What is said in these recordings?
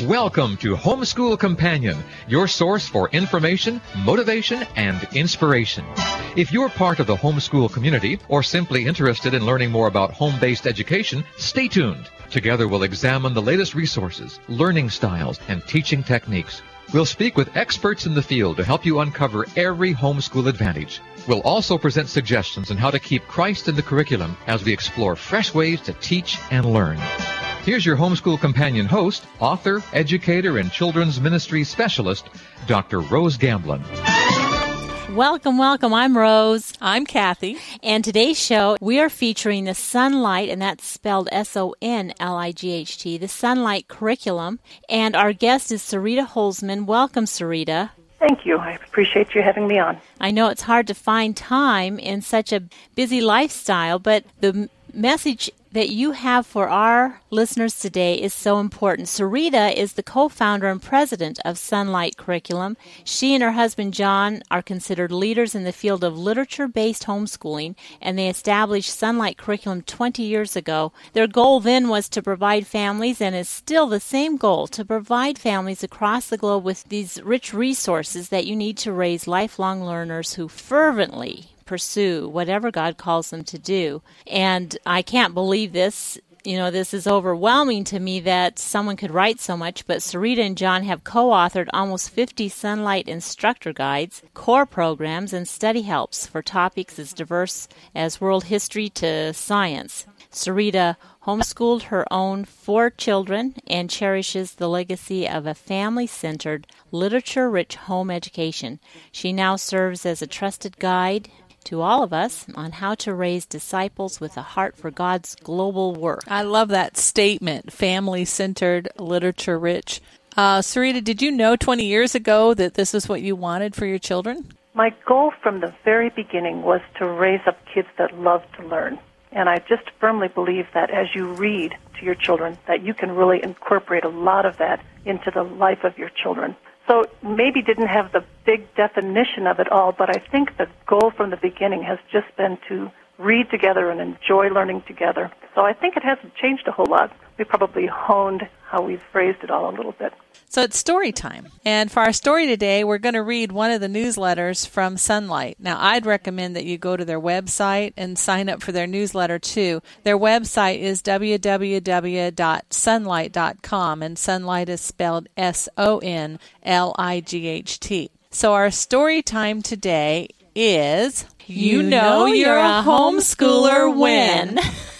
Welcome to Homeschool Companion, your source for information, motivation, and inspiration. If you're part of the homeschool community or simply interested in learning more about home-based education, stay tuned. Together we'll examine the latest resources, learning styles, and teaching techniques. We'll speak with experts in the field to help you uncover every homeschool advantage. We'll also present suggestions on how to keep Christ in the curriculum as we explore fresh ways to teach and learn. Here's your Homeschool Companion host, author, educator, and children's ministry specialist, Dr. Rose Gamblin. Welcome, welcome. I'm Rose. I'm Kathy. And today's show, we are featuring the Sonlight, and that's spelled S-O-N-L-I-G-H-T, the Sonlight curriculum. And our guest is Sarita Holzman. Welcome, Sarita. Thank you. I appreciate you having me on. I know it's hard to find time in such a busy lifestyle, but the message that you have for our listeners today is so important. Sarita is the co-founder and president of Sonlight Curriculum. She and her husband John are considered leaders in the field of literature-based homeschooling, and they established Sonlight Curriculum 20 years ago. Their goal then was to provide families, and is still the same goal, to provide families across the globe with these rich resources that you need to raise lifelong learners who fervently pursue whatever God calls them to do. And I can't believe this. You know, this is overwhelming to me that someone could write so much, but Sarita and John have co-authored almost 50 Sonlight instructor guides, core programs, and study helps for topics as diverse as world history to science. Sarita homeschooled her own 4 children and cherishes the legacy of a family-centered, literature-rich home education. She now serves as a trusted guide to all of us on how to raise disciples with a heart for God's global work. I love that statement, family-centered, literature-rich. Sarita, did you know 20 years ago that this is what you wanted for your children? My goal from the very beginning was to raise up kids that love to learn. And I just firmly believe that as you read to your children, that you can really incorporate a lot of that into the life of your children. So maybe didn't have the big definition of it all, but I think the goal from the beginning has just been to read together and enjoy learning together. So I think it hasn't changed a whole lot. We probably honed how we've phrased it all a little bit. So it's story time. And for our story today, we're going to read one of the newsletters from Sonlight. Now, I'd recommend that you go to their website and sign up for their newsletter, too. Their website is www.sonlight.com, and Sonlight is spelled S-O-N-L-I-G-H-T. So our story time today is You Know You're a Homeschooler When.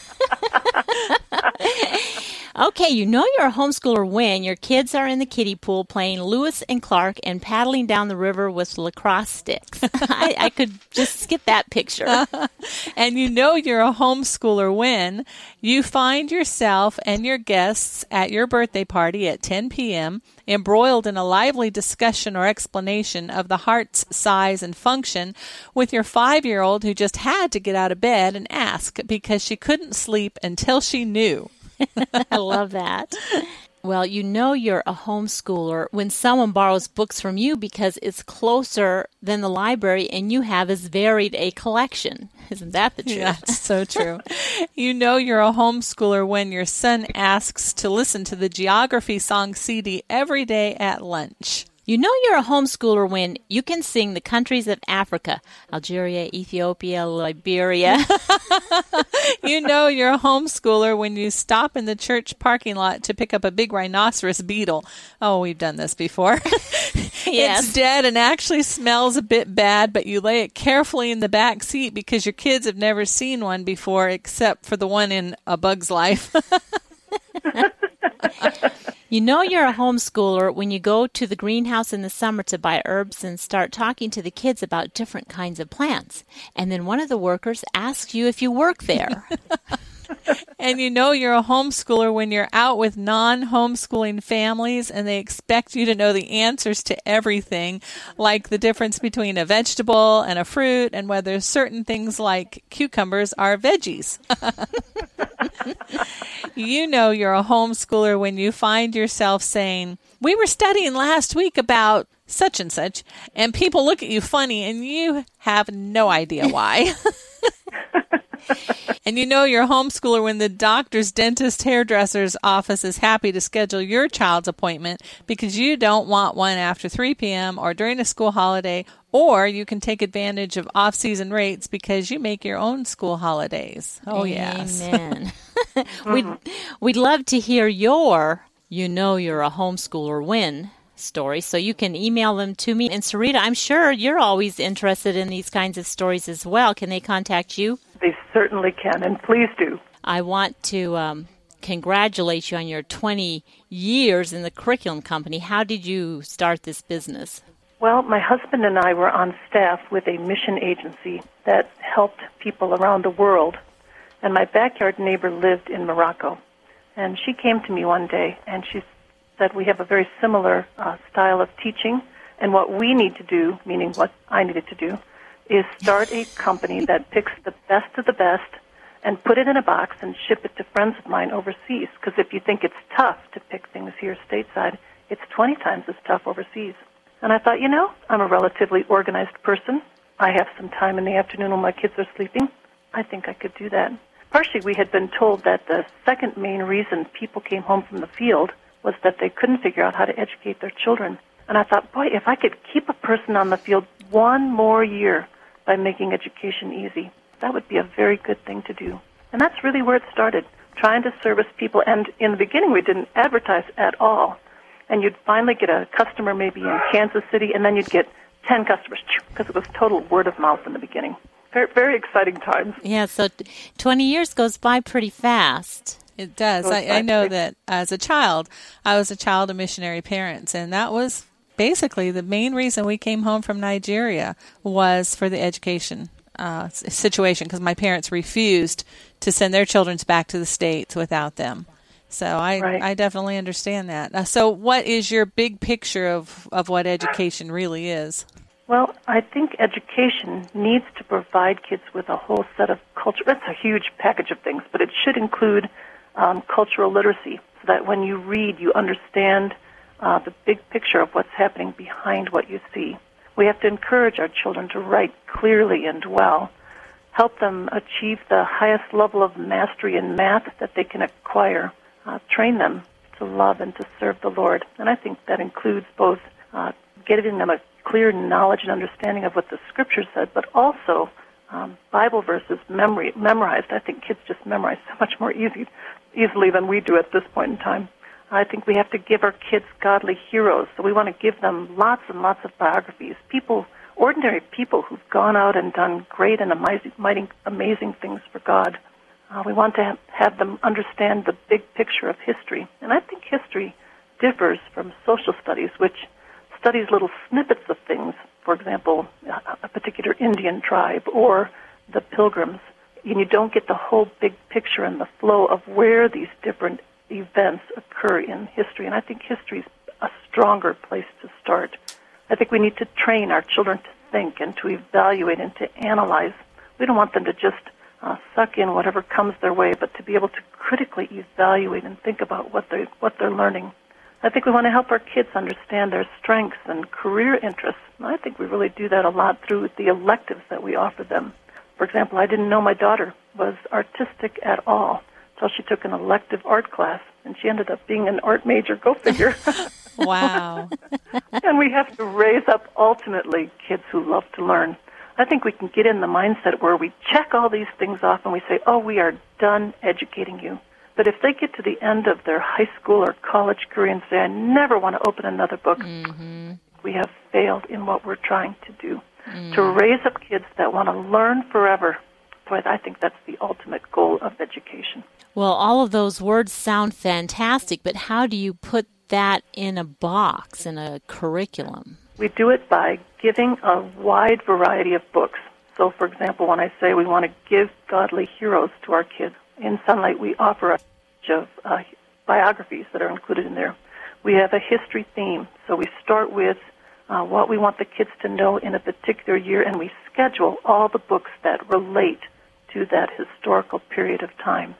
Okay, you know you're a homeschooler when your kids are in the kiddie pool playing Lewis and Clark and paddling down the river with lacrosse sticks. I could just skip that picture. And you know you're a homeschooler when you find yourself and your guests at your birthday party at 10 p.m. embroiled in a lively discussion or explanation of the heart's size and function with your 5-year-old who just had to get out of bed and ask because she couldn't sleep until she knew. I love that. Well, you know you're a homeschooler when someone borrows books from you because it's closer than the library and you have as varied a collection. Isn't that the truth? Yeah, that's so true. You know you're a homeschooler when your son asks to listen to the Geography Song CD every day at lunch. You know you're a homeschooler when you can sing the countries of Africa, Algeria, Ethiopia, Liberia. You know you're a homeschooler when you stop in the church parking lot to pick up a big rhinoceros beetle. Oh, we've done this before. Yes. It's dead and actually smells a bit bad, but you lay it carefully in the back seat because your kids have never seen one before except for the one in A Bug's Life. You know you're a homeschooler when you go to the greenhouse in the summer to buy herbs and start talking to the kids about different kinds of plants. And then one of the workers asks you if you work there. And you know you're a homeschooler when you're out with non-homeschooling families and they expect you to know the answers to everything, like the difference between a vegetable and a fruit and whether certain things like cucumbers are veggies. You know you're a homeschooler when you find yourself saying, "We were studying last week about such and such," and people look at you funny and you have no idea why. And you know you're a homeschooler when the doctor's, dentist, hairdresser's office is happy to schedule your child's appointment because you don't want one after 3 p.m. or during a school holiday, or you can take advantage of off-season rates because you make your own school holidays. Oh, yes. Amen. We'd love to hear your you're a homeschooler win story, so you can email them to me. And Sarita, I'm sure you're always interested in these kinds of stories as well. Can they contact you? They certainly can, and please do. I want to congratulate you on your 20 years in the curriculum company. How did you start this business? Well, my husband and I were on staff with a mission agency that helped people around the world, and my backyard neighbor lived in Morocco. And she came to me one day, and she said, we have a very similar style of teaching, and what we need to do, meaning what I needed to do, is start a company that picks the best of the best and put it in a box and ship it to friends of mine overseas. Because if you think it's tough to pick things here stateside, it's 20 times as tough overseas. And I thought, I'm a relatively organized person. I have some time in the afternoon when my kids are sleeping. I think I could do that. Partially, we had been told that the second main reason people came home from the field was that they couldn't figure out how to educate their children. And I thought, boy, if I could keep a person on the field one more year by making education easy, that would be a very good thing to do. And that's really where it started, trying to service people. And in the beginning, we didn't advertise at all. And you'd finally get a customer maybe in Kansas City, and then you'd get 10 customers, because it was total word of mouth in the beginning. Very, very exciting times. Yeah, so 20 years goes by pretty fast. It does. I know that as a child, I was a child of missionary parents, and that was basically the main reason we came home from Nigeria was for the education situation, because my parents refused to send their children back to the States without them. So I definitely understand that. So what is your big picture of what education really is? Well, I think education needs to provide kids with a whole set of culture. That's a huge package of things, but it should include cultural literacy, so that when you read, you understand the big picture of what's happening behind what you see. We have to encourage our children to write clearly and well, help them achieve the highest level of mastery in math that they can acquire, train them to love and to serve the Lord. And I think that includes both giving them a clear knowledge and understanding of what the Scripture said, but also Bible verses memorized. I think kids just memorize so much more easily than we do at this point in time. I think we have to give our kids godly heroes, so we want to give them lots and lots of biographies, ordinary people who've gone out and done great and amazing things for God. We want to have them understand the big picture of history, and I think history differs from social studies, which studies little snippets of things, for example, a particular Indian tribe or the Pilgrims, and you don't get the whole big picture and the flow of where these different events occur in history. And I think history is a stronger place to start. I think we need to train our children to think and to evaluate and to analyze. We don't want them to just suck in whatever comes their way, but to be able to critically evaluate and think about what they're learning. I think we want to help our kids understand their strengths and career interests. And I think we really do that a lot through the electives that we offer them. For example, I didn't know my daughter was artistic at all until she took an elective art class, and she ended up being an art major. Go figure. Wow. And we have to raise up, ultimately, kids who love to learn. I think we can get in the mindset where we check all these things off and we say, oh, we are done educating you. But if they get to the end of their high school or college career and say, I never want to open another book, we have failed in what we're trying to do. To raise up kids that want to learn forever. So I think that's the ultimate goal of education. Well, all of those words sound fantastic, but how do you put that in a box, in a curriculum? We do it by giving a wide variety of books. So, for example, when I say we want to give godly heroes to our kids, in Sunlight we offer a bunch of biographies that are included in there. We have a history theme, so we start with what we want the kids to know in a particular year, and we schedule all the books that relate to that historical period of time.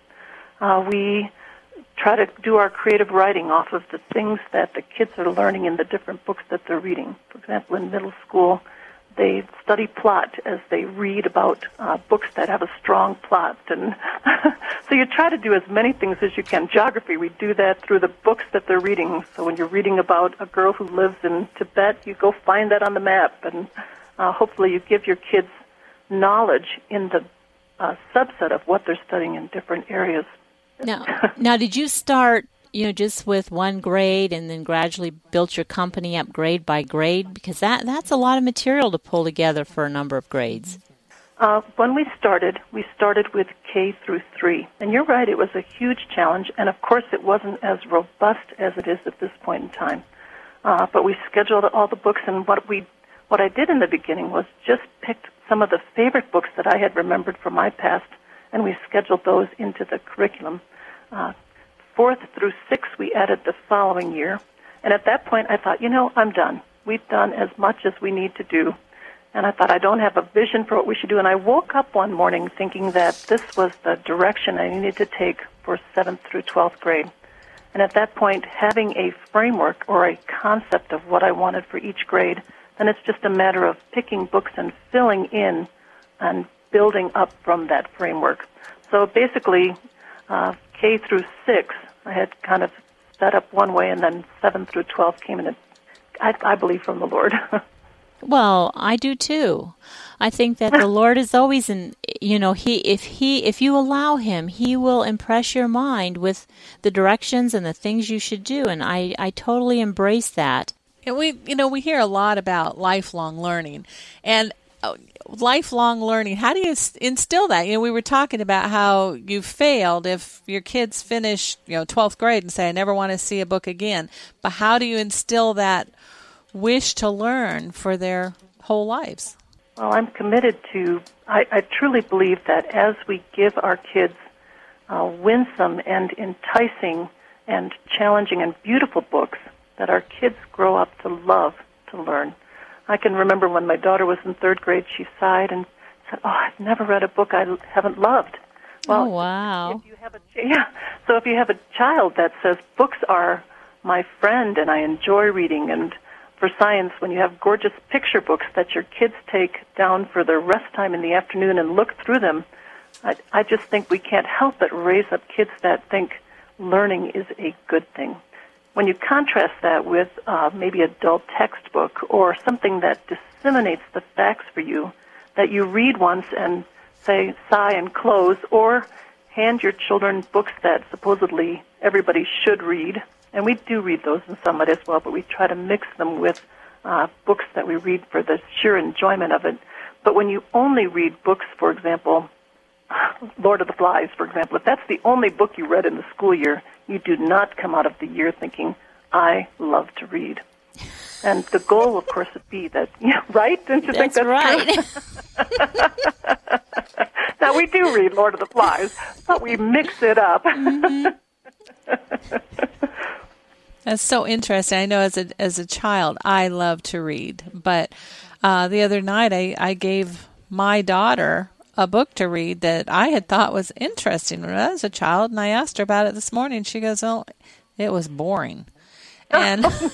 We try to do our creative writing off of the things that the kids are learning in the different books that they're reading. For example, in middle school, they study plot as they read about books that have a strong plot. And so you try to do as many things as you can. Geography, we do that through the books that they're reading. So when you're reading about a girl who lives in Tibet, you go find that on the map. And hopefully you give your kids knowledge in the subset of what they're studying in different areas. Now, did you start just with one grade and then gradually built your company up grade by grade? Because that's a lot of material to pull together for a number of grades. When we started with K through 3. And you're right, it was a huge challenge. And, of course, it wasn't as robust as it is at this point in time. But we scheduled all the books. And what I did in the beginning was just picked some of the favorite books that I had remembered from my past, and we scheduled those into the curriculum. 4th through 6th, we added the following year. And at that point, I thought, I'm done. We've done as much as we need to do. And I thought, I don't have a vision for what we should do. And I woke up one morning thinking that this was the direction I needed to take for 7th through 12th grade. And at that point, having a framework or a concept of what I wanted for each grade, then it's just a matter of picking books and filling in and building up from that framework. So basically, K through 6, I had kind of set up one way, and then 7 through 12 came in, I believe, from the Lord. Well, I do too. I think that the Lord is always if you allow Him, He will impress your mind with the directions and the things you should do, and I totally embrace that. And we hear a lot about lifelong learning, and lifelong learning. How do you instill that? We were talking about how you failed if your kids finish, 12th grade and say, I never want to see a book again. But how do you instill that wish to learn for their whole lives? Well, I'm committed to, I truly believe that as we give our kids winsome and enticing and challenging and beautiful books, that our kids grow up to love to learn. I can remember when my daughter was in 3rd grade, she sighed and said, I've never read a book I haven't loved. Well, wow. So if you have a child that says, books are my friend and I enjoy reading, and for science, when you have gorgeous picture books that your kids take down for their rest time in the afternoon and look through them, I just think we can't help but raise up kids that think learning is a good thing. When you contrast that with maybe a dull textbook or something that disseminates the facts for you, that you read once and say, sigh and close, or hand your children books that supposedly everybody should read, and we do read those in Summit as well, but we try to mix them with books that we read for the sheer enjoyment of it. But when you only read books, for example, Lord of the Flies, for example, if that's the only book you read in the school year, you do not come out of the year thinking, I love to read. And the goal, of course, would be that, right? Don't you think that's right? True? Now, we do read Lord of the Flies, but we mix it up. Mm-hmm. That's so interesting. I know as a child, I love to read. But the other night, I gave my daughter a book to read that I had thought was interesting when I was a child, and I asked her about it this morning. She goes, "Oh, it was boring." And, and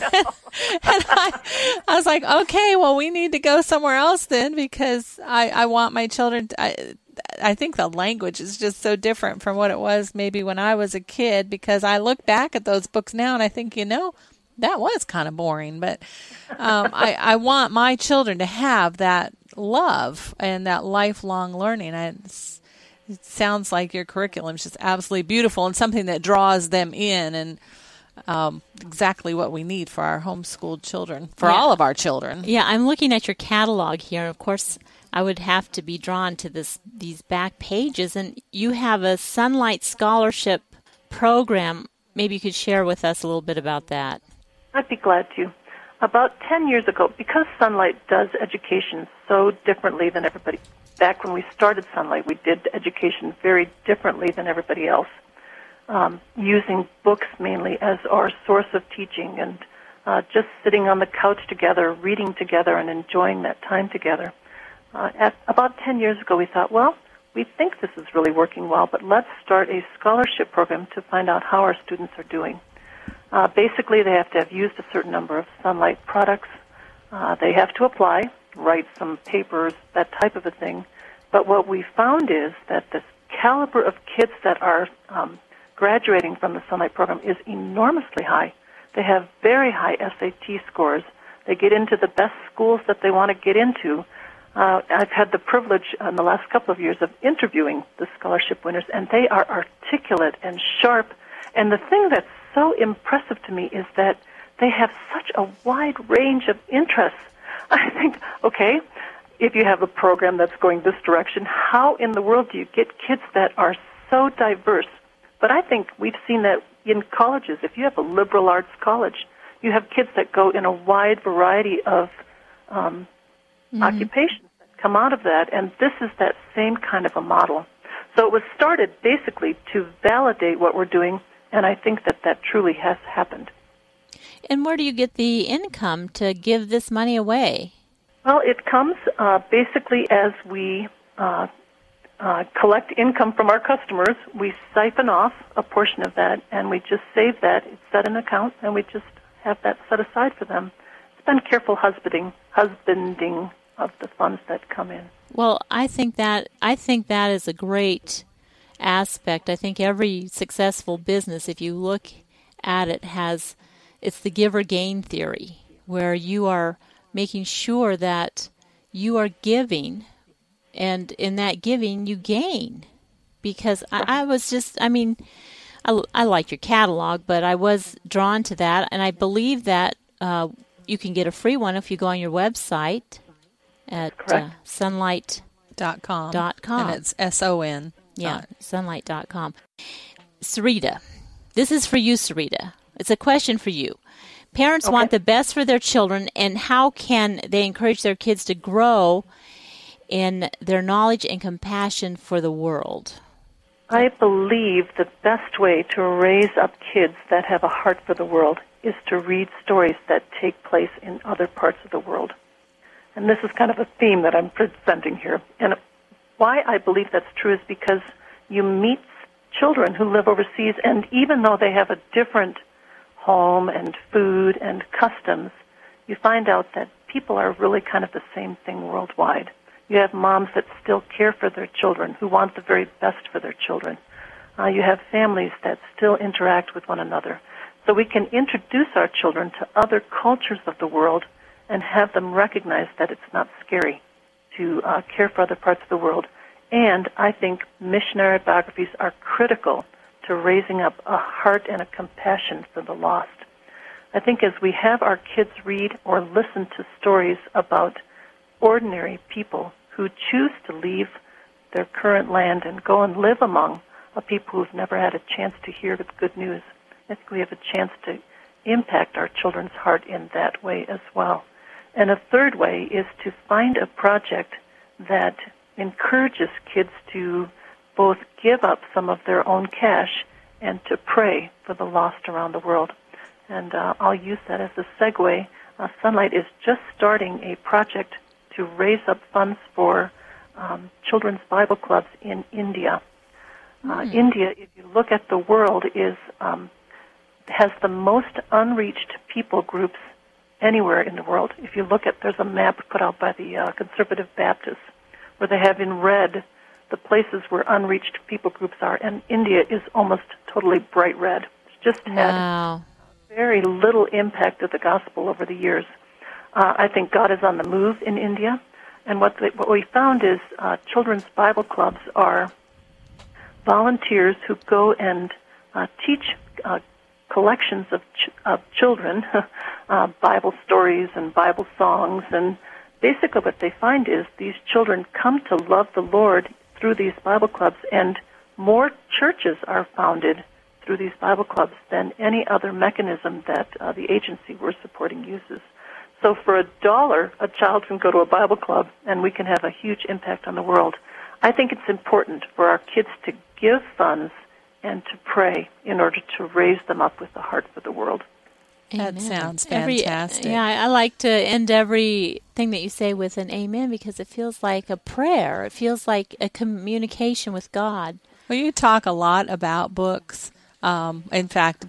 I was like, okay, well, we need to go somewhere else then, because I want my children I think the language is just so different from what it was maybe when I was a kid, because I look back at those books now and I think, that was kind of boring. But I want my children to have that love and that lifelong learning. It sounds like your curriculum is just absolutely beautiful and something that draws them in, and exactly what we need for our homeschooled children, for all of our children. Yeah, I'm looking at your catalog here. Of course, I would have to be drawn to these back pages, and you have a Sunlight Scholarship program. Maybe you could share with us a little bit about that. I'd be glad to. About 10 years ago, because Sunlight does education so differently than everybody, back when we started Sunlight, we did education very differently than everybody else, using books mainly as our source of teaching, and just sitting on the couch together, reading together, and enjoying that time together. About 10 years ago, we thought, well, we think this is really working well, but let's start a scholarship program to find out how our students are doing. Basically, they have to have used a certain number of Sunlight products. They have to apply, write some papers, that type of a thing. But what we found is that the caliber of kids that are graduating from the Sunlight program is enormously high. They have very high SAT scores. They get into the best schools that they want to get into. I've had the privilege in the last couple of years of interviewing the scholarship winners, and they are articulate and sharp. And the thing that's so impressive to me is that they have such a wide range of interests. I think, okay, if you have a program that's going this direction, how in the world do you get kids that are so diverse? But I think we've seen that in colleges. If you have a liberal arts college, you have kids that go in a wide variety of occupations that come out of that, and this is that same kind of a model. So it was started basically to validate what we're doing, and I think that that truly has happened. And where do you get the income to give this money away? Well, it comes basically as we collect income from our customers. We siphon off a portion of that, and we just save that. It's set in an account, and we just have that set aside for them. It's been careful husbanding of the funds that come in. Well, I think that is a great aspect. I think every successful business, if you look at it, it's the give or gain theory, where you are making sure that you are giving, and in that giving you gain. Because I like your catalog, but I was drawn to that, and I believe that you can get a free one if you go on your website at sunlight.com. And it's SON. Yeah, sunlight.com. Sarita, this is for you, Sarita. It's a question for you. Parents want the best for their children, and how can they encourage their kids to grow in their knowledge and compassion for the world? I believe the best way to raise up kids that have a heart for the world is to read stories that take place in other parts of the world. And this is kind of a theme that I'm presenting here. And why I believe that's true is because you meet children who live overseas, and even though they have a different home and food and customs, you find out that people are really kind of the same thing worldwide. You have moms that still care for their children, who want the very best for their children. You have families that still interact with one another. So we can introduce our children to other cultures of the world and have them recognize that it's not scary to care for other parts of the world. And I think missionary biographies are critical to raising up a heart and a compassion for the lost. I think as we have our kids read or listen to stories about ordinary people who choose to leave their current land and go and live among a people who've never had a chance to hear the good news, I think we have a chance to impact our children's heart in that way as well. And a third way is to find a project that encourages kids to both give up some of their own cash and to pray for the lost around the world. And I'll use that as a segue. Sunlight is just starting a project to raise up funds for children's Bible clubs in India. India, if you look at the world, has the most unreached people groups anywhere in the world. If you look at, there's a map put out by the Conservative Baptists where they have in red the places where unreached people groups are, and India is almost totally bright red. It's just had very little impact of the gospel over the years. I think God is on the move in India, and what we found is children's Bible clubs are volunteers who go and teach collections of children Bible stories and Bible songs, and basically what they find is these children come to love the Lord through these Bible clubs, and more churches are founded through these Bible clubs than any other mechanism that the agency we're supporting uses. So for $1, a child can go to a Bible club, and we can have a huge impact on the world. I think it's important for our kids to give funds and to pray in order to raise them up with a heart for the world. That sounds fantastic. I like to end everything that you say with an amen, because it feels like a prayer. It feels like a communication with God. Well, you talk a lot about books. In fact,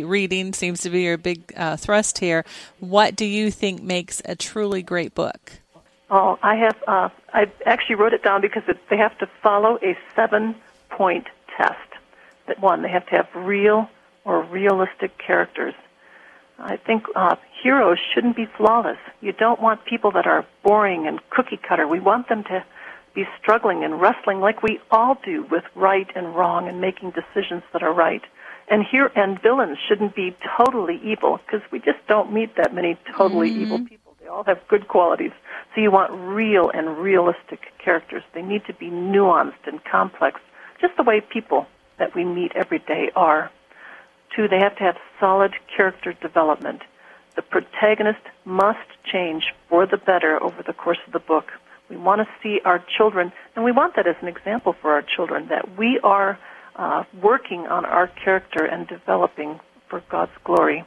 reading seems to be your big thrust here. What do you think makes a truly great book? Oh, I actually wrote it down because they have to follow a 7-point test. That one, they have to have real or realistic characters. I think heroes shouldn't be flawless. You don't want people that are boring and cookie cutter. We want them to be struggling and wrestling like we all do with right and wrong and making decisions that are right. And villains shouldn't be totally evil, because we just don't meet that many totally evil people. They all have good qualities. So you want real and realistic characters. They need to be nuanced and complex, just the way people that we meet every day are. 2, they have to have solid character development. The protagonist must change for the better over the course of the book. We want to see our children, and we want that as an example for our children, that we are working on our character and developing for God's glory.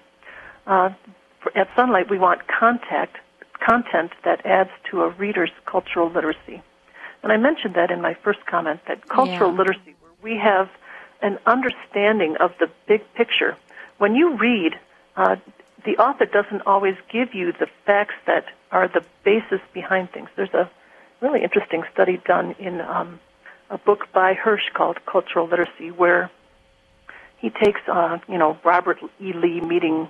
At Sunlight, we want content that adds to a reader's cultural literacy. And I mentioned that in my first comment, that cultural literacy, where we have an understanding of the big picture. When you read, the author doesn't always give you the facts that are the basis behind things. There's a really interesting study done in a book by Hirsch called Cultural Literacy, where he takes, Robert E. Lee meeting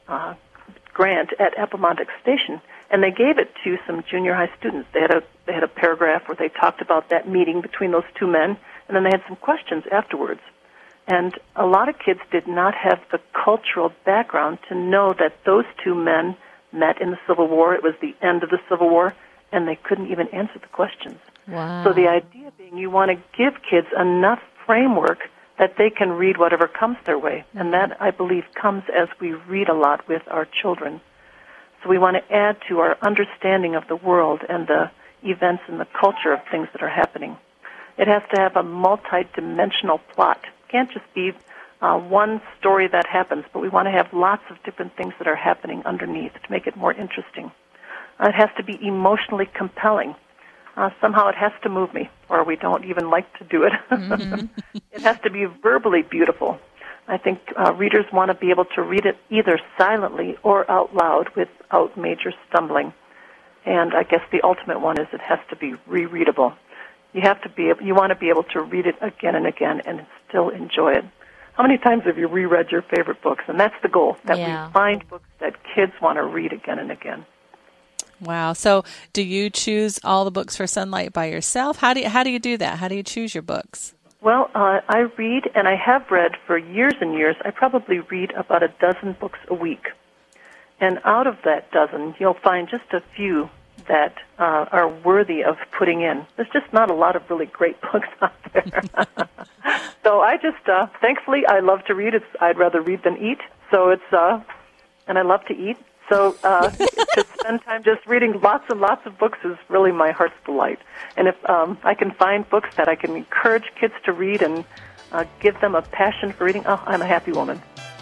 Grant at Appomattox Station, and they gave it to some junior high students. They had a paragraph where they talked about that meeting between those two men, and then they had some questions afterwards. And a lot of kids did not have the cultural background to know that those two men met in the Civil War. It was the end of the Civil War, and they couldn't even answer the questions. Wow. So the idea being you want to give kids enough framework that they can read whatever comes their way. And that, I believe, comes as we read a lot with our children. So we want to add to our understanding of the world and the events and the culture of things that are happening. It has to have a multi-dimensional plot. It can't just be one story that happens, but we want to have lots of different things that are happening underneath to make it more interesting. It has to be emotionally compelling. Somehow it has to move me, or we don't even like to do it. It has to be verbally beautiful. I think readers want to be able to read it either silently or out loud without major stumbling. And I guess the ultimate one is it has to be rereadable. You want to be able to read it again and again and still enjoy it. How many times have you reread your favorite books? And that's the goal, that we find books that kids want to read again and again. Wow. So do you choose all the books for Sunlight by yourself? How do you do that? How do you choose your books? Well, I read, and I have read for years and years. I probably read about a dozen books a week. And out of that dozen, you'll find just a few that are worthy of putting in. There's just not a lot of really great books out there. So I just, thankfully, I love to read. I'd rather read than eat. So and I love to eat. So to spend time just reading lots and lots of books is really my heart's delight. And if I can find books that I can encourage kids to read and give them a passion for reading, I'm a happy woman.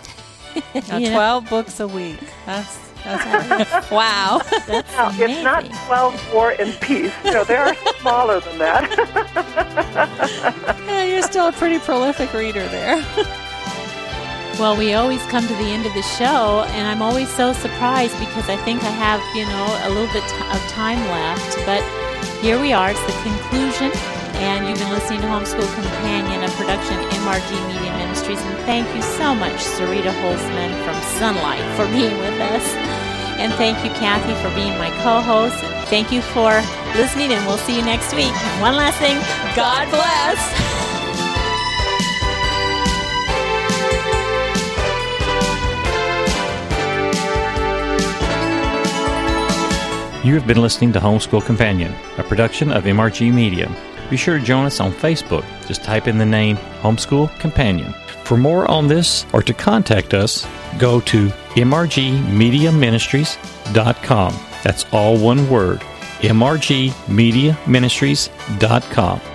12 books a week. That's wow. That's now, amazing. It's not 12 War and Peace. They are smaller than that. Yeah, you're still a pretty prolific reader there. Well, we always come to the end of the show, and I'm always so surprised because I think I have, a little bit of time left. But here we are. It's the conclusion, and you've been listening to Homeschool Companion, a production of MRG Media Ministries. And thank you so much, Sarita Holzman from Sunlight, for being with us. And thank you, Kathy, for being my co-host. And thank you for listening, and we'll see you next week. And one last thing, God bless. You have been listening to Homeschool Companion, a production of MRG Media. Be sure to join us on Facebook. Just type in the name Homeschool Companion. For more on this or to contact us, go to mrgmediaministries.com. That's all one word, mrgmediaministries.com.